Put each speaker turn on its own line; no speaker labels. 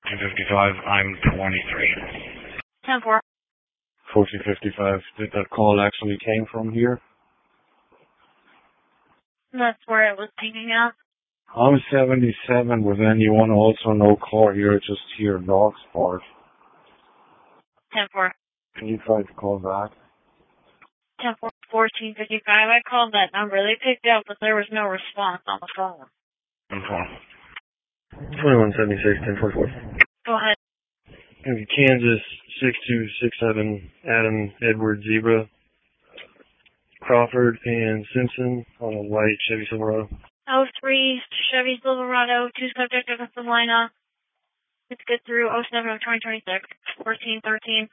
255, I'm 23.
10-4.
1455, did that call actually came from here?
That's where it was pinging out.
I'm 77, but then you want to also know call here, just here, Northport.
10-4.
Can you try to call back?
10-4. 1455. I called that number. They picked up, but there was no response on the phone.
10-4. 2176, 1044.
Go ahead.
Kansas 6267, Adam Edward Zebra, Crawford and Simpson on a white Chevy Silverado.
03 Chevy Silverado, 2 subject against the lineup. Let's get through 07 of 2026, 1413.